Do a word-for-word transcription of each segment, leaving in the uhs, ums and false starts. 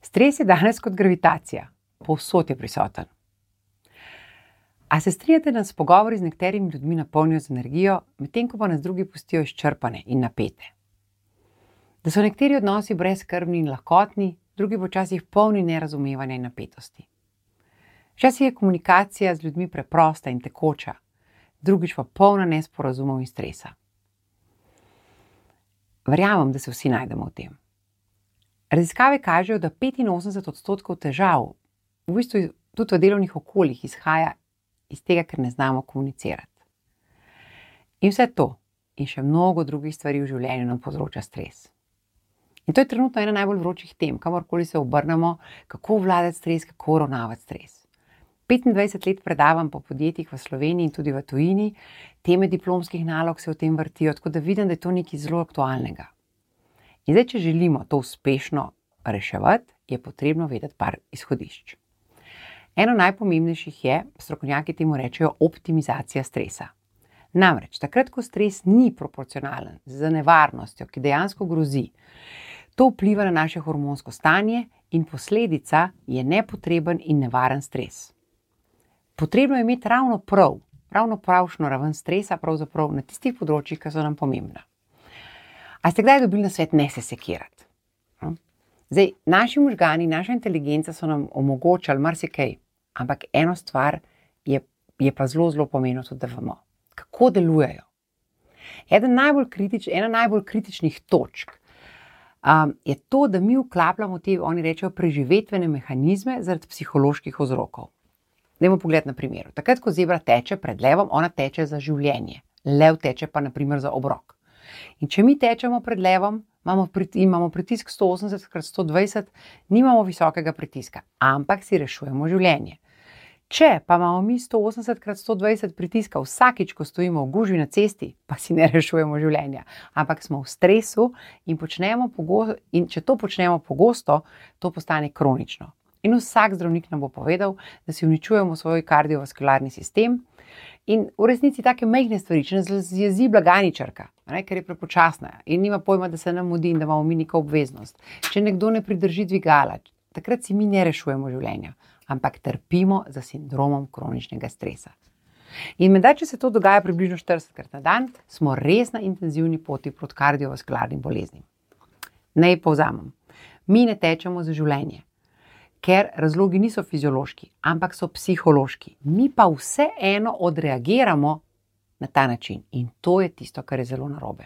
Stres je danes kot gravitacija, povsod je prisoten. A se strinjate, da nas pogovori z nekaterimi ljudmi napolnijo z energijo, medtem ko pa nas drugi pustijo izčrpane in napete? Da so nekateri odnosi brezskrbni in lahkotni, drugi počasih polni nerazumevanja in napetosti. Včasih je komunikacija z ljudmi preprosta in tekoča, drugič pa polna nesporazumov in stresa. Verjamem, da se vsi najdemo v tem. Raziskave kažejo, da petinosemdeset odstotkov težav, v bistvu tudi v delovnih okoljih, izhaja iz tega, ker ne znamo komunicirati. In vse to in še mnogo drugih stvari v življenju nam povzroča stres. In to je trenutno ena najbolj vročih tem, kamorkoli se obrnemo, kako vladati stres, kako uravnavati stres. petindvajset let predavam po podjetjih v Sloveniji in tudi v tujini, teme diplomskih nalog se o tem vrtijo, tako da vidim, da je to nekaj zelo aktualnega. In zdaj, če želimo to uspešno reševati, je potrebno vedeti par izhodišč. Eno najpomembnejših je, strokovnjaki temu rečejo, optimizacija stresa. Namreč, takrat, ko stres ni proporcionalen z nevarnostjo, ki dejansko grozi, to vpliva na naše hormonsko stanje in posledica je nepotreben in nevaren stres. Potrebno je imeti ravno prav, ravno pravšno raven stresa, pravzaprav na tistih področjih, ki so nam pomembna. A ste kdaj dobili nasvet, ne se sekirati? Zdaj, naši možgani, naša inteligenca so nam omogočali marsikaj, ampak eno stvar je, je pa zelo, zelo pomembno tudi, da vemo, kako delujejo. Eden najbolj kritič, ena najbolj kritičnih točk um, je to, da mi vklapljamo te, oni rečejo, preživetvene mehanizme zaradi psiholoških vzrokov. Dajmo pogledati na primeru. Takrat, ko zebra teče pred levom, ona teče za življenje. Lev teče pa na primer za obrok. In če mi tečemo pred levom, imamo, prit, imamo pritisk sto osemdeset krat sto dvajset, nimamo visokega pritiska, ampak si rešujemo življenje. Če pa imamo mi sto osemdeset krat sto dvajset pritiska vsakič, ko stojimo v gužvi na cesti, pa si ne rešujemo življenja, ampak smo v stresu in, počnemo pogo- in če to počnemo pogosto, to postane kronično. In vsak zdravnik nam bo povedal, da si uničujemo svoj kardiovaskularni sistem. In v resnici take majhne stvari, če nas jezi blagajničarka, ker je prepočasna in nima pojma, da se nam mudi in da imamo mi neko obveznost. Če nekdo ne pridrži dvigala, takrat si mi ne rešujemo življenja, ampak trpimo za sindromom kroničnega stresa. In menda, če se to dogaja približno štiridesetkrat na dan, smo res na intenzivni poti proti kardiovaskularnim boleznim. Naj povzamem. Mi ne tečemo za življenje, ker razlogi niso fiziološki, ampak so psihološki. Mi pa vseeno odreagiramo na ta način in to je tisto, kar je zelo narobe.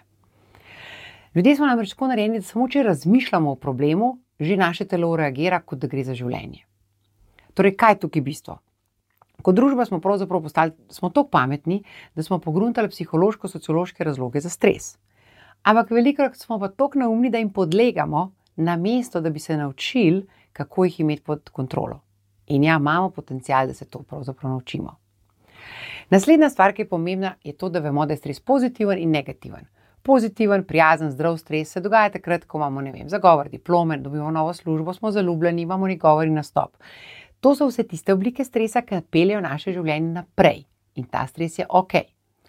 Ljudje smo namreč tako narejeni, da samo če razmišljamo o problemu, že naše telo reagira, kot da gre za življenje. Torej, kaj je tukaj bistvo? Kot družba smo pravzaprav postali, smo tako pametni, da smo pogruntali psihološko-sociološke razloge za stres. Ampak velikokrat smo pa tako neumni, da jim podlegamo, namesto da bi se naučili, kako jih imeti pod kontrolo. In ja, imamo potencial, da se to pravzaprav naučimo. Naslednja stvar, ki je pomembna, je to, da vemo, da je stres pozitiven in negativen. Pozitiven, prijazen, zdrav stres se dogaja takrat, ko imamo, ne vem, zagovor diplome, dobimo novo službo, smo zaljubljeni, imamo negovor in nastop. To so vse tiste oblike stresa, ki peljejo naše življenje naprej. In ta stres je ok.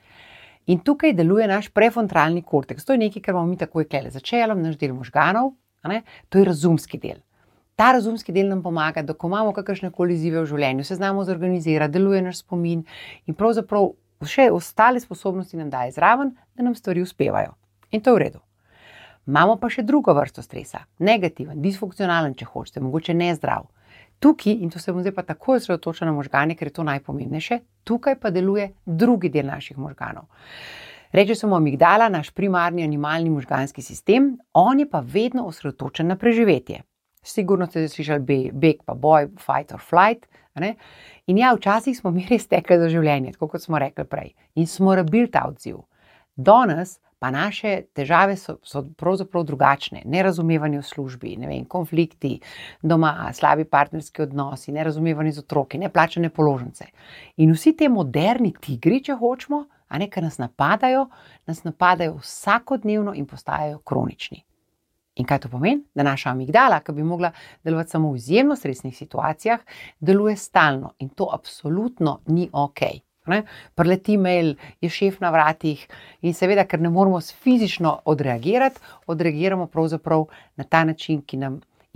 In tukaj deluje naš prefrontalni korteks. To je nekaj, kar imamo mi takoj klele za čelom, naš del možganov, ne? To je razumski del. Ta razumski del nam pomaga, da ko imamo kakršnekoli izzive v življenju, se znamo zorganizirati, deluje naš spomin in pravzaprav še ostale sposobnosti nam daje zraven, da nam stvari uspevajo. In to je v redu. Imamo pa še drugo vrsto stresa. Negativen, disfunkcionalen, če hočete, mogoče nezdrav. Tukaj, in to se bom zdaj pa takoj osredotočila na možgane, ker je to najpomembnejše, tukaj pa deluje drugi del naših možganov. Reče se mu amigdala, naš primarni animalni možganski sistem, on je pa vedno osredotočen na preživetje. Sigurno ste slišali beg pa boj, fight or flight. Ne? In ja, včasih smo mi res tekli za življenje, tako kot smo rekli prej. In smo rabili ta odziv. Danes pa naše težave so, so pravzaprav drugačne. Nerazumevanje v službi, ne vem, konflikti doma, slabi partnerski odnosi, nerazumevanje z otroki, neplačane položnice. In vsi te moderni tigri, če hočemo, a ne, ki nas napadajo, nas napadajo vsakodnevno in postajajo kronični. In kaj to pomeni? Da naša amigdala, ki bi mogla delovati samo v izjemno stresnih situacijah, deluje stalno in to absolutno ni ok. Ne? Preleti mail, je šef na vratih in seveda, ker ne moramo fizično odreagirati, odreagiramo pravzaprav na ta način, ki nam in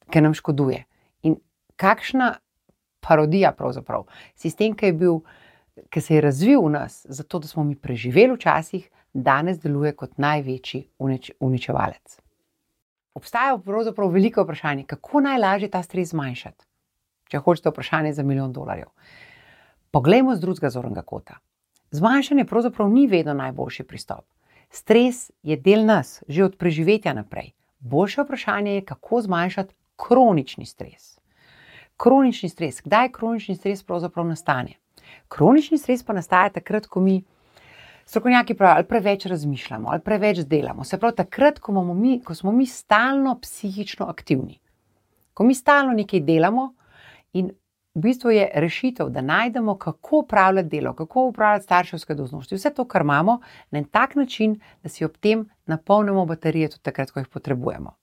ki nam škoduje. In kakšna parodija pravzaprav. Sistem, ki je bil, ki se je razvil v nas, zato da smo mi preživeli včasih, danes deluje kot največji unič, uničevalec. Obstaja pravzaprav veliko vprašanje, kako najlažje ta stres zmanjšati. Če hočete vprašanje za milijon dolarjev. Poglejmo z drugega zornega kota. Zmanjšanje pravzaprav ni vedno najboljši pristop. Stres je del nas, že od preživetja naprej. Boljše vprašanje je, kako zmanjšati kronični stres. Kronični stres. Kdaj kronični stres pravzaprav nastane? Kronični stres pa nastaja takrat, ko mi strokovnjaki pravijo, ali preveč razmišljamo, ali preveč delamo. Se pravi, takrat, ko, mi, ko smo mi stalno psihično aktivni. Ko mi stalno nekaj delamo in v bistvu je rešitev, da najdemo, kako upravljati delo, kako upravljati starševske dolžnosti, vse to, kar imamo, na en tak način, da si ob tem napolnimo baterije tudi takrat, ko jih potrebujemo.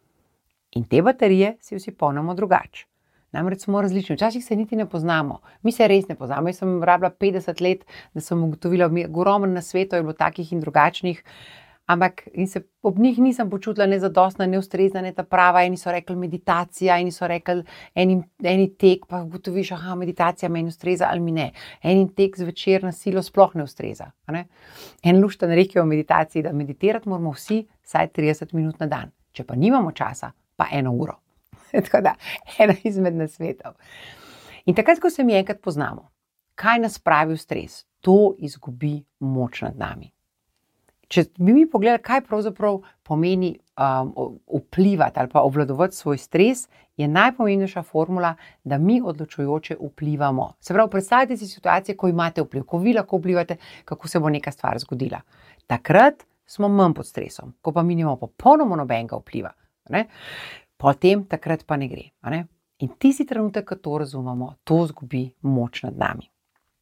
In te baterije si vsi polnimo drugače. Namreč smo različni, včasih se niti ne poznamo. Mi se res ne poznamo. Jaz sem rabila petdeset let, da sem ugotovila, ogromno na svetu je bilo takih in drugačnih, ampak in se ob njih nisem počutila nezadostna, neustrezna, ne ta prava. Eni so rekli meditacija, eni so rekli eni, eni tek, pa ugotoviš, aha, meditacija meni ustreza ali mi ne. Eni tek zvečer na silo sploh ne ustreza. Ne? En lušten rekel o meditaciji, da meditirati moramo vsi vsaj trideset minut na dan. Če pa nimamo časa, pa eno uro. Tako da, ena izmed nasvetov. In takrat, ko se mi enkrat poznamo, kaj nas pravi v stres, to izgubi moč nad nami. Če bi mi pogledali, kaj pravzaprav pomeni um, vplivati ali pa obvladovati svoj stres, je najpomembnejša formula, da mi odločujoče vplivamo. Se pravi, predstavljajte si situacije, ko imate vpliv, ko vi lahko vplivate, kako se bo neka stvar zgodila. Takrat smo manj pod stresom, ko pa mi nimamo popolnoma nobenega vpliva. Ne? Potem takrat pa ne gre. Ne? In tisti trenutek, ko to razumemo, to zgubi moč nad nami.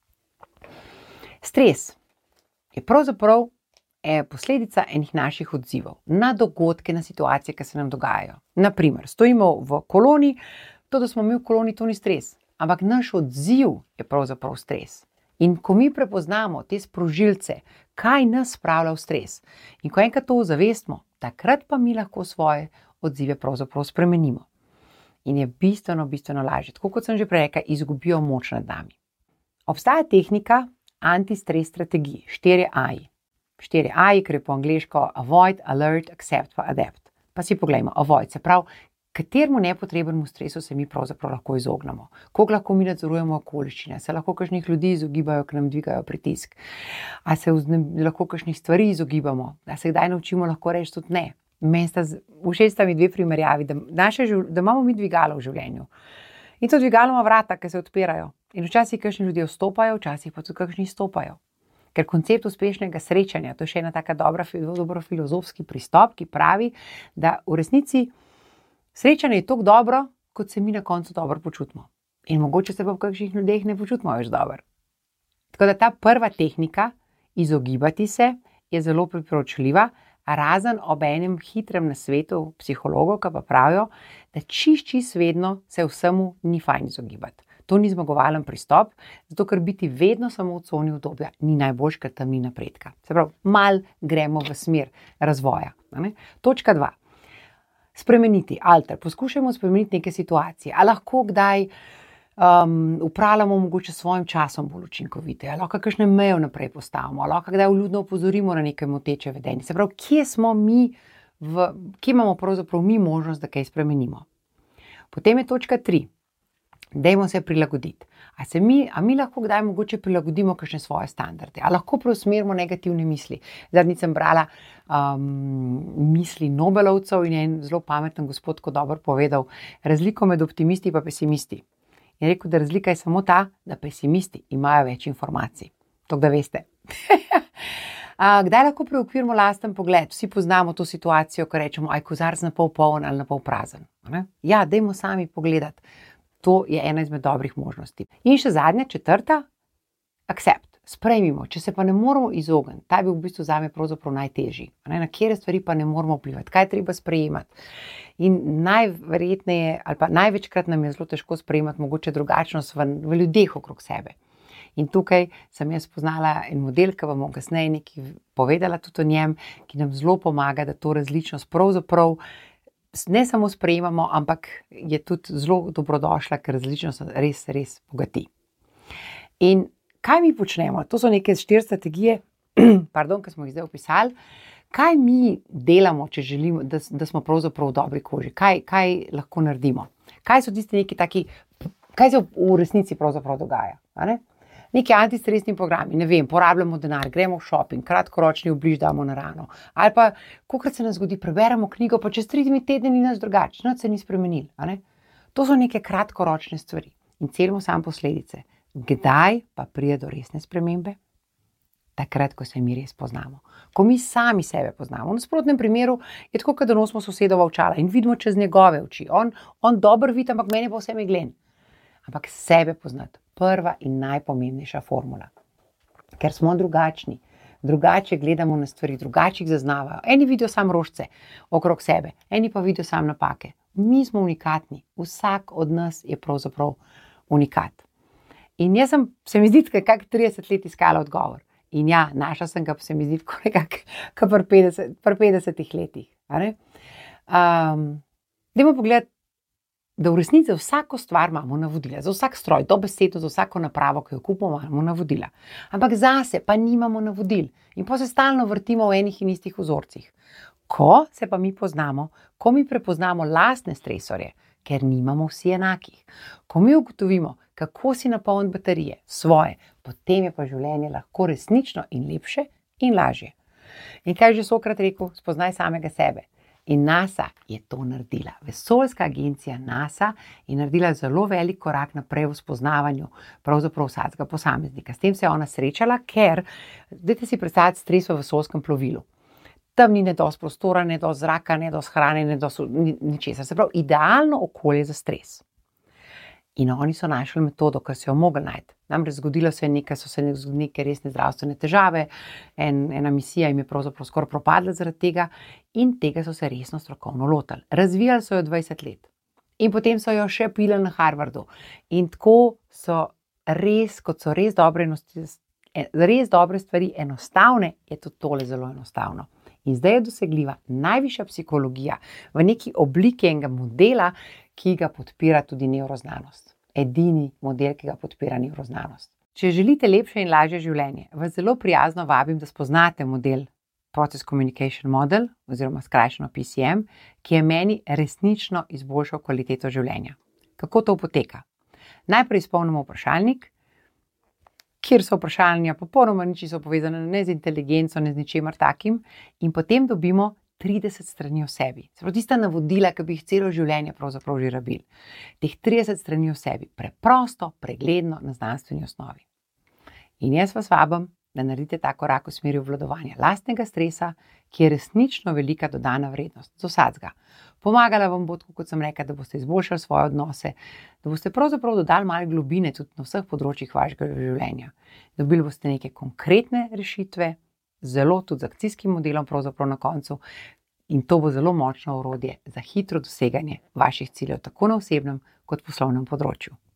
Stres je pravzaprav posledica enih naših odzivov na dogodke, na situacije, ki se nam dogajajo. Naprimer, stojimo v koloni, to, da smo mi v koloni, to ni stres, ampak naš odziv je pravzaprav stres. In ko mi prepoznamo te sprožilce, kaj nas spravlja v stres, in ko enkrat to zavestimo, takrat pa mi lahko svoje odzive pravzaprav spremenimo. In je bistveno, bistveno lažje. Tako kot sem že prej rekla, izgubijo moč nad nami. Obstaja tehnika anti-stres strategij, štiri A-ji. Štiri A-ji, ker je po angleško avoid, alert, accept pa adapt. Pa si poglejmo, avoid, se pravi, kateremu nepotrebnemu stresu se mi pravzaprav lahko izognemo. Koliko lahko mi nadzorujemo okoliščine, se lahko kakšnih ljudi izogibajo, ki nam dvigajo pritisk. A se lahko kakšnih stvari izogibamo, da se kdaj naučimo lahko reči tudi ne. Všeč sta mi dve primerjavi, da, naše, da imamo mi dvigalo v življenju. In to dvigalo ima vrata, ki se odpirajo. In včasih kakšni ljudje vstopajo, včasih pa tudi kakšni stopajo. Ker koncept uspešnega srečanja, to je še ena taka dobra, dobro filozofski pristop, ki pravi, da v resnici srečanje je toliko dobro, kot se mi na koncu dobro počutimo. In mogoče se pa v kakšnih ljudeh ne počutimo več dobro. Tako da ta prva tehnika, izogibati se, je zelo priporočljiva, razen ob enem hitrem nasvetu psihologov, ki pa pravijo, da čist, čist vedno se vsemu ni fajn izogibati. To ni zmagovalen pristop, zato ker biti vedno samo v coni udobja ni najboljš, ker tam ni napredka. Se pravi, mal gremo v smer razvoja. Ne? Točka dva. Spremeniti, alter, poskušajmo spremeniti neke situacije. A lahko kdaj um, upravljamo mogoče svojim časom bolj učinkovite, a lahko kakšne meje naprej postavimo, a lahko kdaj vljudno opozorimo na nekaj moteče vedenje. Se pravi, kje smo mi, v, kje imamo pravzaprav mi možnost, da kaj spremenimo. Potem je točka tri. Dajmo se prilagoditi. A, se mi, a mi lahko kdaj mogoče prilagodimo kakšne svoje standarde? A lahko preusmerimo negativne misli? Zadnjič sem brala um, misli Nobelovcev in je en zelo pameten gospod, ko dobro povedal, razliko med optimisti in pesimisti. In rekel, da razlika je samo ta, da pesimisti imajo več informacij. To, da veste. A, kdaj lahko preokvirimo lasten pogled? Vsi poznamo to situacijo, ko rečemo, aj kozarc na pol poln ali na pol prazen. Ne? Ja, dajmo sami pogledati. To je ena izmed dobrih možnosti. In še zadnja, četrta, accept. Sprejmimo, če se pa ne moramo izogniti, ta je bil v bistvu zame pravzaprav najtežji. Na kere stvari pa ne moramo vplivati, kaj treba sprejemati. In najverjetneje, ali pa največkrat nam je zelo težko sprejemati mogoče drugačnost v, v ljudeh okrog sebe. In tukaj sem jaz poznala en model, ki vam bom kasneje nekaj povedala tudi o njem, ki nam zelo pomaga, da to različnost pravzaprav ne samo sprejemamo, ampak je tudi zelo dobrodošla, ker različno se res, res bogati. In kaj mi počnemo? To so neke štiri strategije, pardon, ki smo jih zdaj opisali. Kaj mi delamo, če želimo, da, da smo pravzaprav v dobri koži? Kaj, kaj lahko naredimo? Kaj so tisti neki taki, kaj se v resnici pravzaprav dogaja? A ne? Neki antistresni programi, ne vem, porabljamo denar, gremo v shopping, kratkoročni obliž damo na rano. Ali pa, kolikrat se nas zgodi, preberemo knjigo, pa čez tri tedne ni nas drugače, nič se ni spremenilo. A ne? To so neke kratkoročne stvari in celimo samo posledice. Kdaj pa pride do resne spremembe? Takrat, ko se mi res poznamo. Ko mi sami sebe poznamo. V nasprotnem primeru je tako, da nosimo sosedova očala in vidimo čez njegove oči. On, on dobro vidi, ampak meni pa vse meglen. Ampak sebe poznati. Prva in najpomembnejša formula. Ker smo drugačni. Drugače gledamo na stvari, drugače jih zaznavajo. Eni vidijo samo rožce okrog sebe, eni pa vidijo samo napake. Mi smo unikatni. Vsak od nas je pravzaprav unikat. In jaz sem, se mi zdi, kak trideset let iskala odgovor. In ja, našla sem ga, se mi zdi, kot pri petdesetih letih. Um, Dajmo pogledati, da v resnici za vsako stvar imamo navodila, za vsak stroj, dobesedno za vsako napravo, ki jo kupimo, imamo navodila. Ampak zase pa nimamo navodil in pa se stalno vrtimo v enih in istih vzorcih. Ko se pa mi poznamo, ko mi prepoznamo lastne stresorje, ker nimamo vsi enakih, ko mi ugotovimo, kako si napolniti baterije, svoje, potem je pa življenje lahko resnično in lepše in lažje. In kaj je že Sokrat rekel? Spoznaj samega sebe. In NASA je to naredila. Vesoljska agencija NASA je naredila zelo velik korak naprej v spoznavanju pravzaprav vsakega posameznika. S tem se je ona srečala, ker, dajte si predstavljati stres v vesoljskem plovilu. Tam ni ne dosti prostora, ne dosti zraka, ne dosti hrane, ne dosti ničesar. Se pravi, idealno okolje za stres. In oni so našli metodo, ki so jo mogli najti. Namreč zgodilo se je nekaj, so se neke resne zdravstvene težave, en, ena misija jim je pravzaprav skoraj propadla zaradi tega in tega so se resno strokovno lotili. Razvijali so jo dvajset let in potem so jo še pili na Harvardu. In tako so res, kot so res dobre, res dobre stvari enostavne, je tudi tole zelo enostavno. In zdaj je dosegljiva najvišja psihologija v neki obliki enega modela, ki ga podpira tudi nevroznanost. Edini model, ki ga podpira nevroznanost. Če želite lepše in lažje življenje, vas zelo prijazno vabim, da spoznate model Process Communication Model oziroma skrajšano P C M, ki je meni resnično izboljšal kvaliteto življenja. Kako to poteka? Najprej izpolnimo vprašalnik, kjer so vprašanja popolnoma nič so povezane ne z inteligenco, ne z ničemer takim, in potem dobimo trideset strani o sebi. Se pravi, tista navodila, ki bi jih celo življenje pravzaprav že rabili. Teh trideset strani o sebi, preprosto, pregledno, na znanstveni osnovi. In jaz vas vabim, da naredite ta korak v smeri obvladovanja lastnega stresa, ki je resnično velika dodana vrednost za vsakega. Pomagala vam bo, kot sem rekla, da boste izboljšali svoje odnose, da boste pravzaprav dodali malo globine tudi na vseh področjih vašega življenja. Dobili boste neke konkretne rešitve, zelo tudi z akcijskim modelom pravzaprav na koncu, in to bo zelo močno orodje za hitro doseganje vaših ciljev, tako na osebnem kot poslovnem področju.